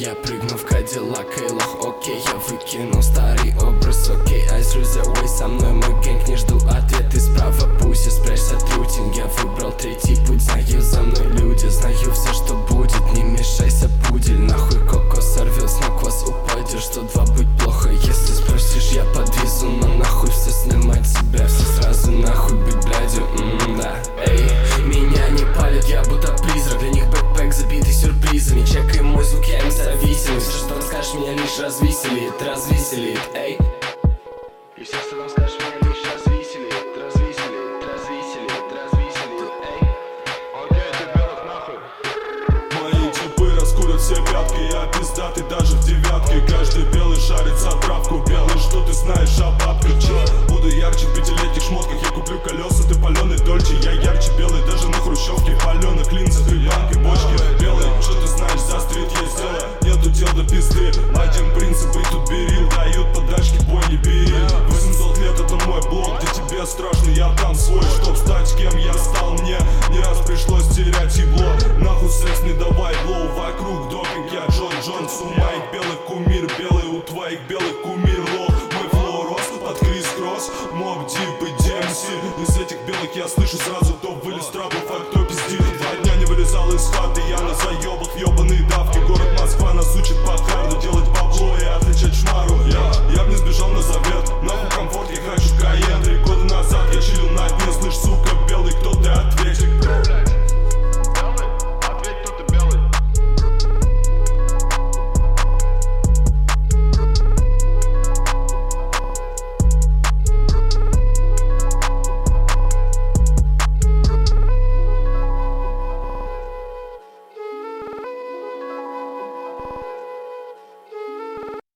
Я прыгну в Кадиллак и лох, окей. Я выкину старый образ, окей. Eyes raise away, со мной мой гэнг. Не жду ответы справа, пусть и спрячься трутень. Я выбрал третий путь, знаю за мной люди. Знаю все, что будет, не мешайся, пудель. Нахуй коко сорвет, с ног вас упадешь. 102 быть плохо, если спросишь, я подвезу. Но нахуй все снимать себя, все сразу нахуй быть блядью, да. Эй, меня не палят, я будто призрак. Для них бэкпэк забитый сюрпризами. Чекай мой звук, я им зависим. Все, что расскажешь, меня лишь развеселит, эй. И все, что расскажешь, меня лишь развеселит, эй. Окей, ты белых нахуй. Мои типы раскурят все пятки, я пиздатый даже в девятке. Каждый белый шарит за травку, белый, что ты знаешь о бабках? Буду ярче в пятилетних шмотках, я куплю колеса, ты паленый дольче. Я ярче белый даже на хрущевке, в паленых линзах и банки бочки. Белый, что ты знаешь, за стрит есть дело, нету дел до пизды. Один принцип, и тут берил, дают подачки, бой не бери. 800 лет это мой блок, где тебе страшно, я там свой. Чтоб стать кем я стал, мне не раз пришлось терять ебло. Нахуй секс, не давай блоу, вокруг допинг, я Джон Джонс. У моих белых кумир белый, у твоих белых кумир лох. Мой флоу рос под Крис Кросс, Моб Дип и DMC. Из этих белых я слышу сразу, кто вылез трабов, а кто пиздит. 2 дня не вылезал из хаты, я на